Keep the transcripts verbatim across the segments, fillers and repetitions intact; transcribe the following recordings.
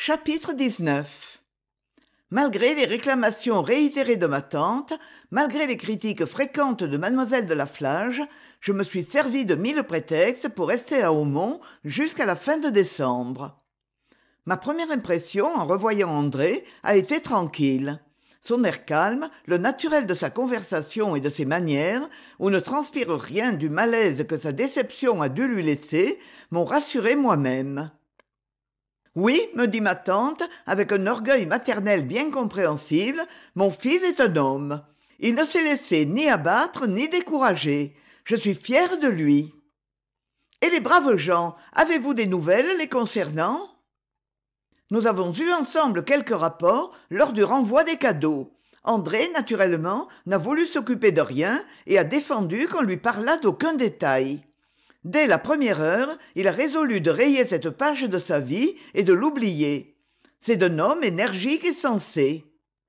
Chapitre dix-neuf. Malgré les réclamations réitérées de ma tante, malgré les critiques fréquentes de mademoiselle de la Flage, je me suis servi de mille prétextes pour rester à Aumont jusqu'à la fin de décembre. Ma première impression en revoyant André a été tranquille. Son air calme, le naturel de sa conversation et de ses manières, où ne transpire rien du malaise que sa déception a dû lui laisser, m'ont rassuré moi-même. Oui, me dit ma tante, avec un orgueil maternel bien compréhensible, mon fils est un homme. Il ne s'est laissé ni abattre ni décourager. Je suis fière de lui. Et les braves gens, avez-vous des nouvelles les concernant ? Nous avons eu ensemble quelques rapports lors du renvoi des cadeaux. André, naturellement, n'a voulu s'occuper de rien et a défendu qu'on lui parlât d'aucun détail. Dès la première heure, il a résolu de rayer cette page de sa vie et de l'oublier. C'est d'un homme énergique et sensé.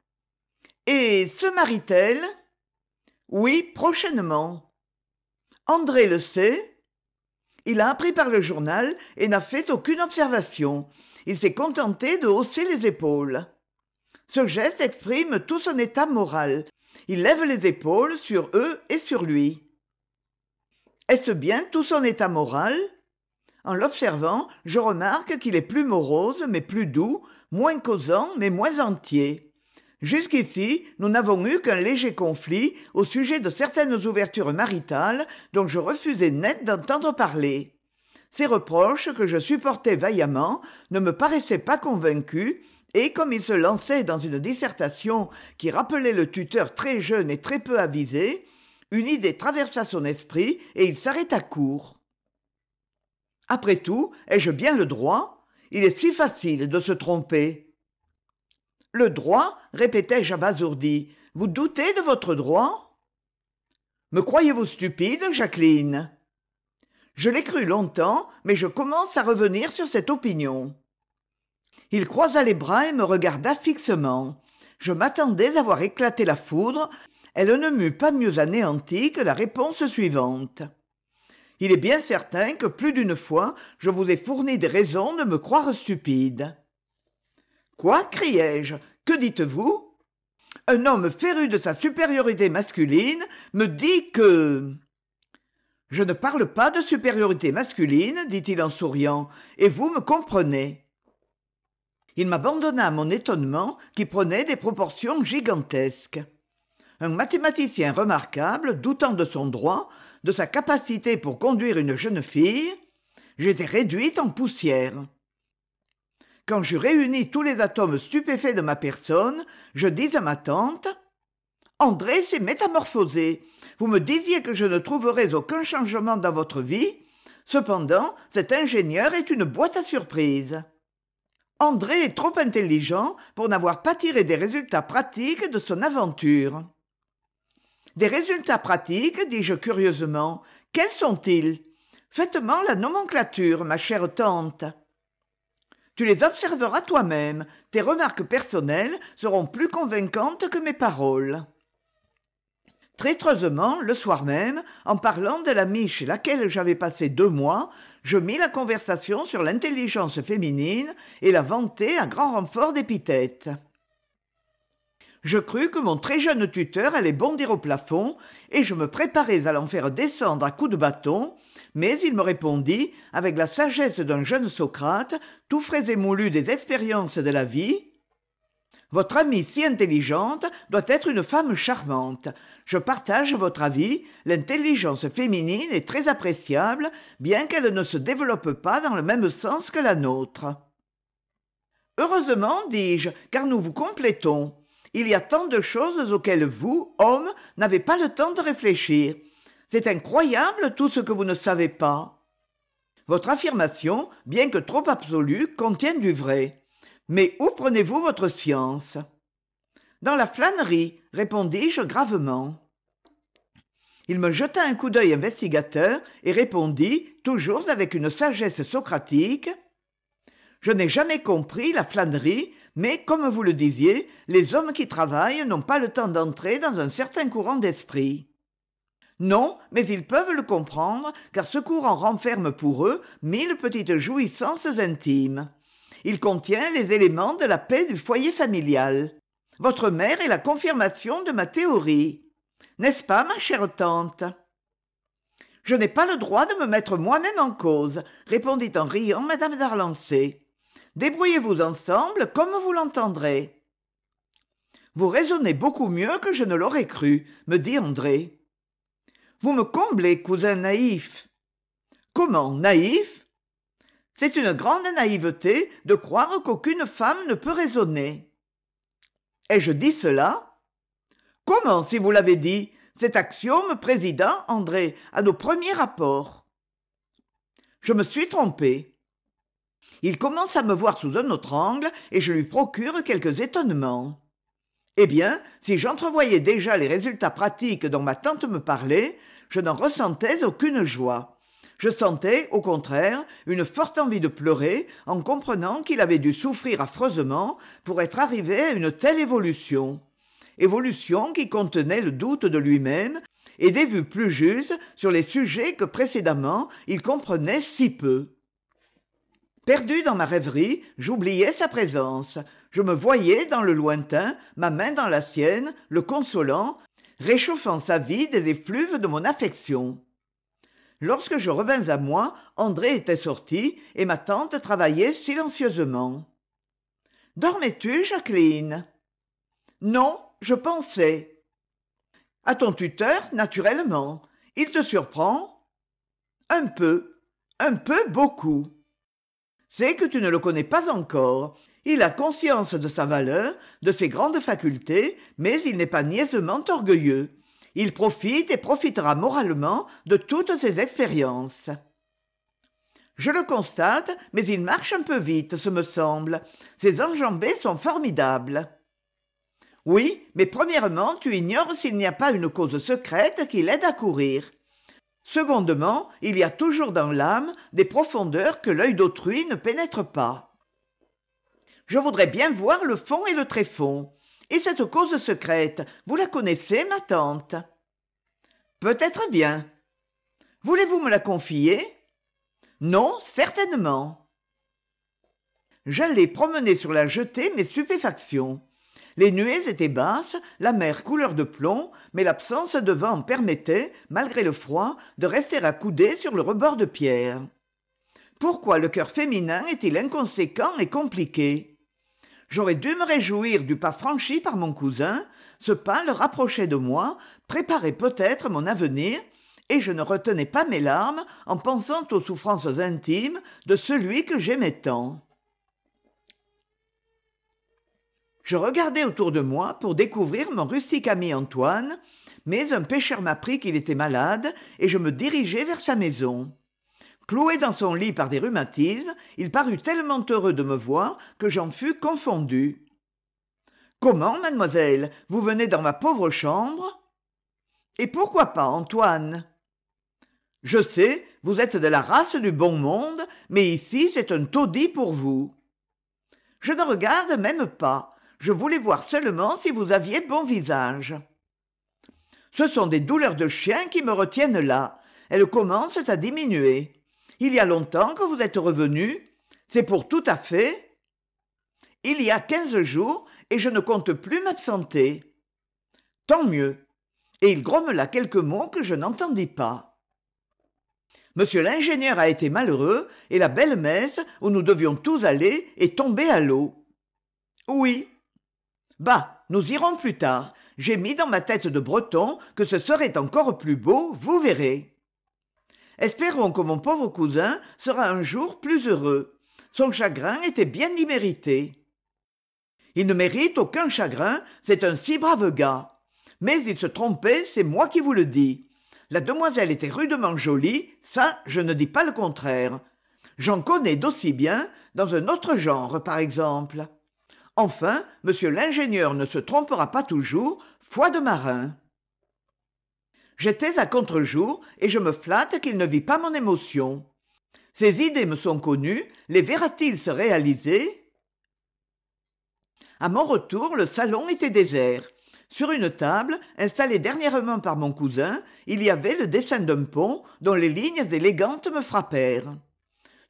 Et se marie-t-elle ? Oui, prochainement. André le sait ? Il a appris par le journal et n'a fait aucune observation. Il s'est contenté de hausser les épaules. Ce geste exprime tout son état moral. Il lève les épaules sur eux et sur lui. Est-ce bien tout son état moral ? En l'observant, je remarque qu'il est plus morose mais plus doux, moins causant mais moins entier. Jusqu'ici, nous n'avons eu qu'un léger conflit au sujet de certaines ouvertures maritales dont je refusais net d'entendre parler. Ces reproches, que je supportais vaillamment, ne me paraissaient pas convaincus, et comme il se lançait dans une dissertation qui rappelait le tuteur très jeune et très peu avisé, une idée traversa son esprit et il s'arrêta court. Après tout, ai-je bien le droit ? Il est si facile de se tromper. Le droit ? Répétai-je abasourdi. Vous doutez de votre droit ? Me croyez-vous stupide, Jacqueline ? Je l'ai cru longtemps, mais je commence à revenir sur cette opinion. Il croisa les bras et me regarda fixement. Je m'attendais à voir éclater la foudre. Elle ne m'eut pas mieux anéanti que la réponse suivante. Il est bien certain que plus d'une fois, je vous ai fourni des raisons de me croire stupide. Quoi ? Criai-je. Que dites-vous ? Un homme féru de sa supériorité masculine me dit que... Je ne parle pas de supériorité masculine, dit-il en souriant, et vous me comprenez. Il m'abandonna à mon étonnement qui prenait des proportions gigantesques. Un mathématicien remarquable, doutant de son droit, de sa capacité pour conduire une jeune fille, j'étais réduite en poussière. Quand j'eus réuni tous les atomes stupéfaits de ma personne, je dis à ma tante « André s'est métamorphosé. Vous me disiez que je ne trouverais aucun changement dans votre vie. Cependant, cet ingénieur est une boîte à surprises. André est trop intelligent pour n'avoir pas tiré des résultats pratiques de son aventure. » Des résultats pratiques, dis-je curieusement. Quels sont-ils ? Faites-moi la nomenclature, ma chère tante. Tu les observeras toi-même. Tes remarques personnelles seront plus convaincantes que mes paroles. Traîtreusement, le soir même, en parlant de l'amie chez laquelle j'avais passé deux mois, je mis la conversation sur l'intelligence féminine et la vantai à grand renfort d'épithètes. Je crus que mon très jeune tuteur allait bondir au plafond et je me préparais à l'en faire descendre à coups de bâton, mais il me répondit, avec la sagesse d'un jeune Socrate, tout frais et moulu des expériences de la vie, « Votre amie si intelligente doit être une femme charmante. Je partage votre avis, l'intelligence féminine est très appréciable, bien qu'elle ne se développe pas dans le même sens que la nôtre. » Heureusement, dis-je, car nous vous complétons. Il y a tant de choses auxquelles vous, hommes, n'avez pas le temps de réfléchir. C'est incroyable tout ce que vous ne savez pas. Votre affirmation, bien que trop absolue, contient du vrai. Mais où prenez-vous votre science ? Dans la flânerie, répondis-je gravement. Il me jeta un coup d'œil investigateur et répondit, toujours avec une sagesse socratique, « Je n'ai jamais compris la flânerie, mais, comme vous le disiez, les hommes qui travaillent n'ont pas le temps d'entrer dans un certain courant d'esprit. » Non, mais ils peuvent le comprendre, car ce courant renferme pour eux mille petites jouissances intimes. Il contient les éléments de la paix du foyer familial. Votre mère est la confirmation de ma théorie. N'est-ce pas, ma chère tante ? Je n'ai pas le droit de me mettre moi-même en cause, répondit en riant madame d'Arlançay. Débrouillez-vous ensemble comme vous l'entendrez. Vous raisonnez beaucoup mieux que je ne l'aurais cru, me dit André. Vous me comblez, cousin naïf. Comment, naïf ? C'est une grande naïveté de croire qu'aucune femme ne peut raisonner. Ai-je dit cela ? Comment, si vous l'avez dit ? Cet axiome présida, André, à nos premiers rapports. Je me suis trompé. Il commence à me voir sous un autre angle et je lui procure quelques étonnements. Eh bien, si j'entrevoyais déjà les résultats pratiques dont ma tante me parlait, je n'en ressentais aucune joie. Je sentais, au contraire, une forte envie de pleurer en comprenant qu'il avait dû souffrir affreusement pour être arrivé à une telle évolution. Évolution qui contenait le doute de lui-même et des vues plus justes sur les sujets que précédemment il comprenait si peu. Perdu dans ma rêverie, j'oubliais sa présence. Je me voyais dans le lointain, ma main dans la sienne, le consolant, réchauffant sa vie des effluves de mon affection. Lorsque je revins à moi, André était sorti et ma tante travaillait silencieusement. « Dormais-tu, Jacqueline ?»« Non, je pensais. »« À ton tuteur, naturellement. Il te surprend ?»« Un peu. Un peu beaucoup. » C'est que tu ne le connais pas encore. Il a conscience de sa valeur, de ses grandes facultés, mais il n'est pas niaisement orgueilleux. Il profite et profitera moralement de toutes ses expériences. Je le constate, mais il marche un peu vite, ce me semble. Ses enjambées sont formidables. Oui, mais premièrement, tu ignores s'il n'y a pas une cause secrète qui l'aide à courir. Secondement, il y a toujours dans l'âme des profondeurs que l'œil d'autrui ne pénètre pas. Je voudrais bien voir le fond et le tréfonds. Et cette cause secrète, vous la connaissez, ma tante ? Peut-être bien. Voulez-vous me la confier ? Non, certainement. J'allais promener sur la jetée mes stupéfactions. Les nuées étaient basses, la mer couleur de plomb, mais l'absence de vent permettait, malgré le froid, de rester accoudé sur le rebord de pierre. Pourquoi le cœur féminin est-il inconséquent et compliqué ? J'aurais dû me réjouir du pas franchi par mon cousin, ce pas le rapprochait de moi, préparait peut-être mon avenir, et je ne retenais pas mes larmes en pensant aux souffrances intimes de celui que j'aimais tant. Je regardais autour de moi pour découvrir mon rustique ami Antoine, mais un pêcheur m'apprit qu'il était malade et je me dirigeai vers sa maison. Cloué dans son lit par des rhumatismes, il parut tellement heureux de me voir que j'en fus confondu. « Comment, mademoiselle, vous venez dans ma pauvre chambre ?»« Et pourquoi pas, Antoine ?»« Je sais, vous êtes de la race du bon monde, mais ici c'est un taudis pour vous. »« Je ne regarde même pas. Je voulais voir seulement si vous aviez bon visage. »« Ce sont des douleurs de chien qui me retiennent là. Elles commencent à diminuer. Il y a longtemps que vous êtes revenu. C'est pour tout à fait. Il y a quinze jours et je ne compte plus m'absenter. Tant mieux. Et il grommela quelques mots que je n'entendis pas. Monsieur l'ingénieur a été malheureux et la belle messe où nous devions tous aller est tombée à l'eau. Oui. Bah, nous irons plus tard. J'ai mis dans ma tête de breton que ce serait encore plus beau, vous verrez. Espérons que mon pauvre cousin sera un jour plus heureux. Son chagrin était bien immérité. Il ne mérite aucun chagrin, c'est un si brave gars. Mais il se trompait, c'est moi qui vous le dis. La demoiselle était rudement jolie, ça, je ne dis pas le contraire. J'en connais d'aussi bien, dans un autre genre, par exemple. Enfin, monsieur l'ingénieur ne se trompera pas toujours, foi de marin. J'étais à contre-jour et je me flatte qu'il ne vit pas mon émotion. Ses idées me sont connues, les verra-t-il se réaliser ? À mon retour, le salon était désert. Sur une table, installée dernièrement par mon cousin, il y avait le dessin d'un pont dont les lignes élégantes me frappèrent.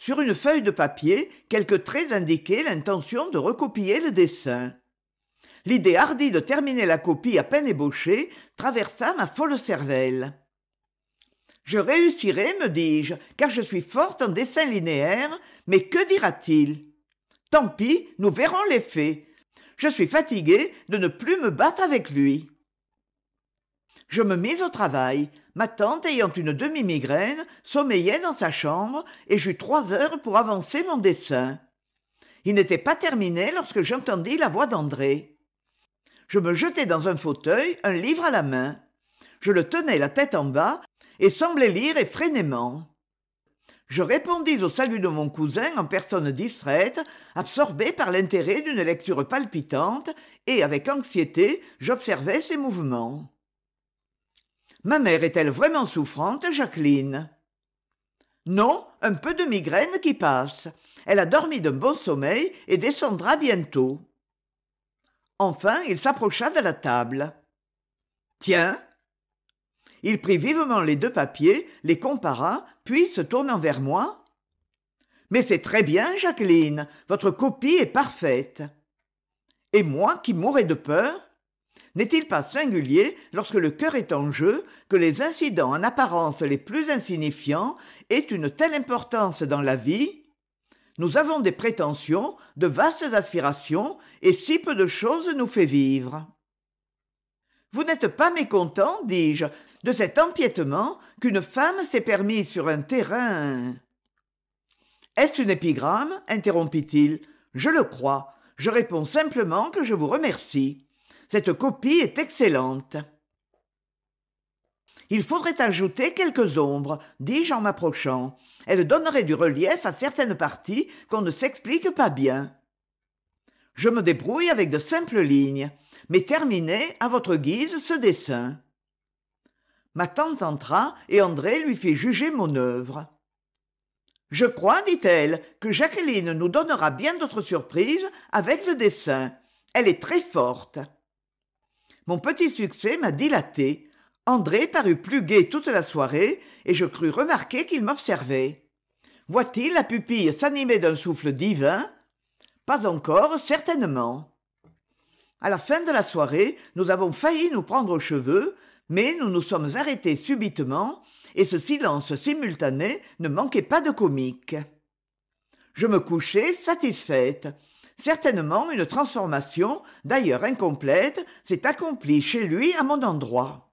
Sur une feuille de papier, quelques traits indiquaient l'intention de recopier le dessin. L'idée hardie de terminer la copie à peine ébauchée traversa ma folle cervelle. Je réussirai, me dis-je, car je suis forte en dessin linéaire, mais que dira-t-il? Tant pis, nous verrons l'effet. Je suis fatiguée de ne plus me battre avec lui. Je me mis au travail. Ma tante, ayant une demi-migraine, sommeillait dans sa chambre et j'eus trois heures pour avancer mon dessin. Il n'était pas terminé lorsque j'entendis la voix d'André. Je me jetai dans un fauteuil, un livre à la main. Je le tenais la tête en bas et semblais lire effrénément. Je répondis au salut de mon cousin en personne distraite, absorbé par l'intérêt d'une lecture palpitante, et avec anxiété, j'observais ses mouvements. « Ma mère est-elle vraiment souffrante, Jacqueline ?»« Non, un peu de migraine qui passe. Elle a dormi d'un bon sommeil et descendra bientôt. » Enfin, il s'approcha de la table. « Tiens !» Il prit vivement les deux papiers, les compara, puis, se tournant vers moi, « Mais c'est très bien, Jacqueline, votre copie est parfaite. » Et moi, qui mourais de peur, n'est-il pas singulier, lorsque le cœur est en jeu, que les incidents en apparence les plus insignifiants aient une telle importance dans la vie? Nous avons des prétentions, de vastes aspirations, et si peu de choses nous fait vivre. Vous n'êtes pas mécontent, dis-je, de cet empiètement qu'une femme s'est permis sur un terrain. Est-ce une épigramme? Interrompit-il. Je le crois. Je réponds simplement que je vous remercie. Cette copie est excellente. Il faudrait ajouter quelques ombres, dis-je en m'approchant. Elles donneraient du relief à certaines parties qu'on ne s'explique pas bien. Je me débrouille avec de simples lignes, mais terminez à votre guise ce dessin. Ma tante entra et André lui fit juger mon œuvre. Je crois, dit-elle, que Jacqueline nous donnera bien d'autres surprises avec le dessin. Elle est très forte. Mon petit succès m'a dilaté. André parut plus gai toute la soirée et je crus remarquer qu'il m'observait. Voit-il la pupille s'animer d'un souffle divin? Pas encore, certainement. À la fin de la soirée, nous avons failli nous prendre aux cheveux, mais nous nous sommes arrêtés subitement et ce silence simultané ne manquait pas de comique. Je me couchai satisfaite. Certainement une transformation, d'ailleurs incomplète, s'est accomplie chez lui à mon endroit.